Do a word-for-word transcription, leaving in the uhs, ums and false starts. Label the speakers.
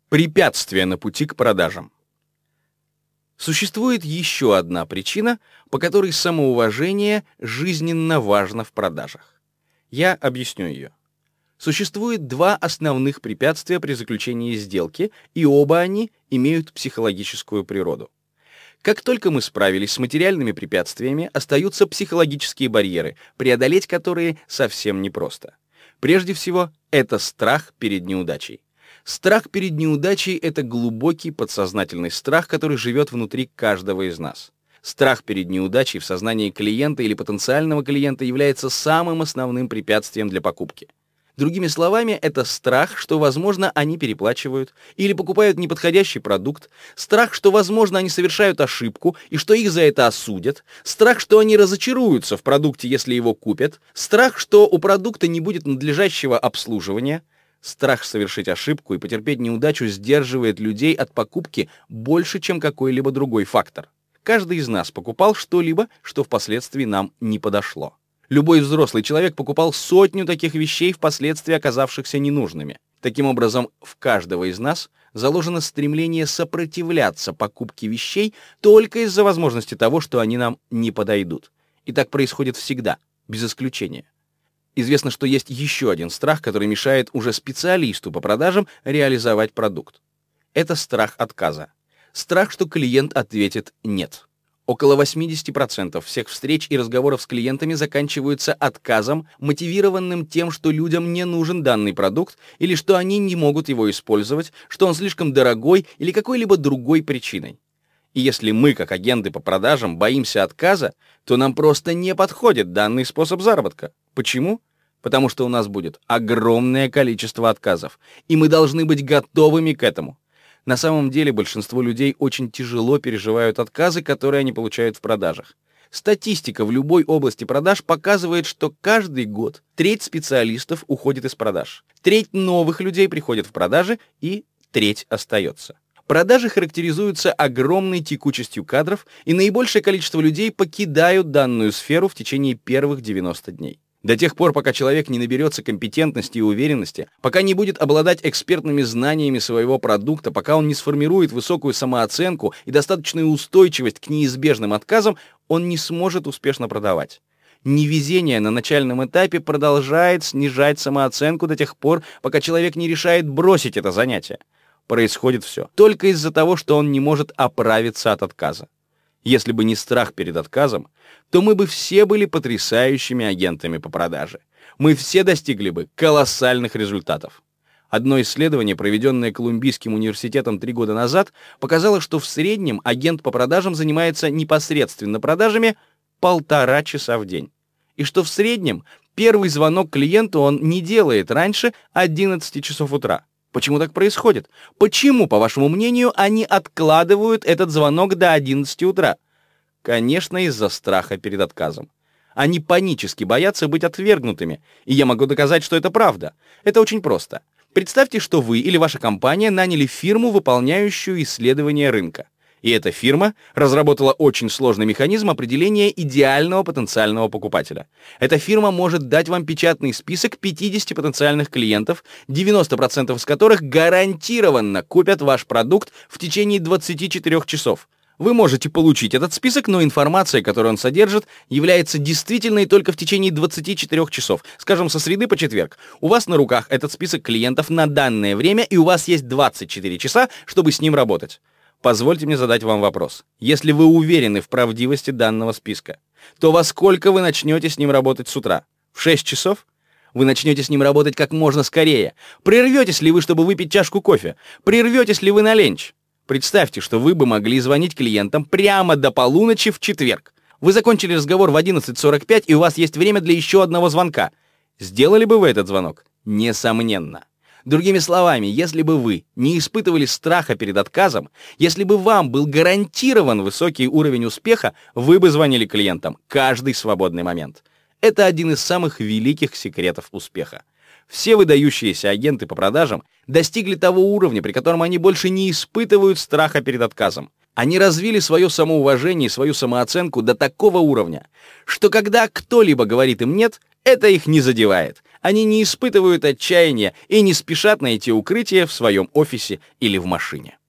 Speaker 1: Препятствия на пути к продажам. Существует еще одна причина, по которой самоуважение жизненно важно в продажах. Я объясню ее. Существует два основных препятствия при заключении сделки, и оба они имеют психологическую природу. Как только мы справились с материальными препятствиями, остаются психологические барьеры, преодолеть которые совсем непросто. Прежде всего, это страх перед неудачей. Страх перед неудачей — это глубокий подсознательный страх, который живет внутри каждого из нас. Страх перед неудачей в сознании клиента или потенциального клиента является самым основным препятствием для покупки. Другими словами, это страх, что, возможно, они переплачивают или покупают неподходящий продукт, страх, что, возможно, они совершают ошибку и что их за это осудят, страх, что они разочаруются в продукте, если его купят, страх, что у продукта не будет надлежащего обслуживания. Страх совершить ошибку и потерпеть неудачу сдерживает людей от покупки больше, чем какой-либо другой фактор. Каждый из нас покупал что-либо, что впоследствии нам не подошло. Любой взрослый человек покупал сотню таких вещей, впоследствии оказавшихся ненужными. Таким образом, в каждого из нас заложено стремление сопротивляться покупке вещей только из-за возможности того, что они нам не подойдут. И так происходит всегда, без исключения. Известно, что есть еще один страх, который мешает уже специалисту по продажам реализовать продукт. Это страх отказа. Страх, что клиент ответит «нет». Около восемьдесят процентов всех встреч и разговоров с клиентами заканчиваются отказом, мотивированным тем, что людям не нужен данный продукт, или что они не могут его использовать, что он слишком дорогой или какой-либо другой причиной. И если мы, как агенты по продажам, боимся отказа, то нам просто не подходит данный способ заработка. Почему? Потому что у нас будет огромное количество отказов, и мы должны быть готовыми к этому. На самом деле большинство людей очень тяжело переживают отказы, которые они получают в продажах. Статистика в любой области продаж показывает, что каждый год треть специалистов уходит из продаж, треть новых людей приходит в продажи и треть остается. Продажи характеризуются огромной текучестью кадров, и наибольшее количество людей покидают данную сферу в течение первых девяноста дней. До тех пор, пока человек не наберется компетентности и уверенности, пока не будет обладать экспертными знаниями своего продукта, пока он не сформирует высокую самооценку и достаточную устойчивость к неизбежным отказам, он не сможет успешно продавать. Невезение на начальном этапе продолжает снижать самооценку до тех пор, пока человек не решает бросить это занятие. Происходит все только из-за того, что он не может оправиться от отказа. Если бы не страх перед отказом, то мы бы все были потрясающими агентами по продаже. Мы все достигли бы колоссальных результатов. Одно исследование, проведенное Колумбийским университетом три года назад, показало, что в среднем агент по продажам занимается непосредственно продажами полтора часа в день. И что в среднем первый звонок клиенту он не делает раньше одиннадцати часов утра. Почему так происходит? Почему, по вашему мнению, они откладывают этот звонок до одиннадцати утра? Конечно, из-за страха перед отказом. Они панически боятся быть отвергнутыми, и я могу доказать, что это правда. Это очень просто. Представьте, что вы или ваша компания наняли фирму, выполняющую исследование рынка. И эта фирма разработала очень сложный механизм определения идеального потенциального покупателя. Эта фирма может дать вам печатный список пятидесяти потенциальных клиентов, девяносто процентов из которых гарантированно купят ваш продукт в течение двадцати четырёх часов. Вы можете получить этот список, но информация, которую он содержит, является действительной только в течение двадцати четырёх часов. Скажем, со среды по четверг. У вас на руках этот список клиентов на данное время, и у вас есть двадцать четыре часа, чтобы с ним работать. Позвольте мне задать вам вопрос. Если вы уверены в правдивости данного списка, то во сколько вы начнете с ним работать с утра? В шесть часов? Вы начнете с ним работать как можно скорее. Прерветесь ли вы, чтобы выпить чашку кофе? Прерветесь ли вы на ленч? Представьте, что вы бы могли звонить клиентам прямо до полуночи в четверг. Вы закончили разговор в одиннадцать сорок пять, и у вас есть время для еще одного звонка. Сделали бы вы этот звонок? Несомненно. Другими словами, если бы вы не испытывали страха перед отказом, если бы вам был гарантирован высокий уровень успеха, вы бы звонили клиентам каждый свободный момент. Это один из самых великих секретов успеха. Все выдающиеся агенты по продажам достигли того уровня, при котором они больше не испытывают страха перед отказом. Они развили свое самоуважение и свою самооценку до такого уровня, что когда кто-либо говорит им «нет», это их не задевает. Они не испытывают отчаяния и не спешат найти укрытие в своем офисе или в машине.